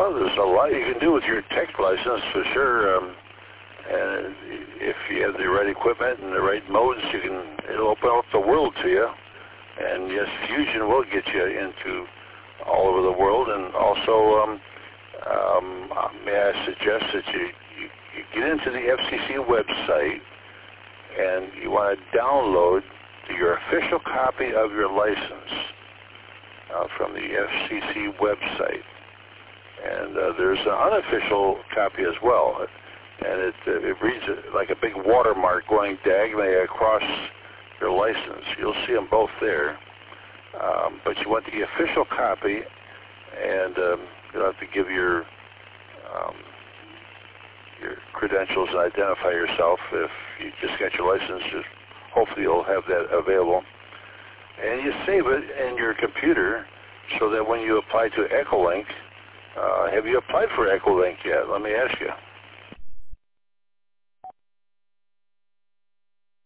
Well, there's a lot you can do with your tech license for sure. And if you have the right equipment and the right modes, it'll open up the world to you. And yes, Fusion will get you into all over the world. And also, may I suggest that you get into the FCC website and you want to download your official copy of your license from the FCC website. And there's an unofficial copy as well. And it reads like a big watermark going diagonally across your license. You'll see them both there. But you want the official copy, and you'll have to give your credentials and identify yourself. If you just got your license, hopefully you'll have that available. And you save it in your computer so that when you apply to Echolink, have you applied for Echolink yet? Let me ask you.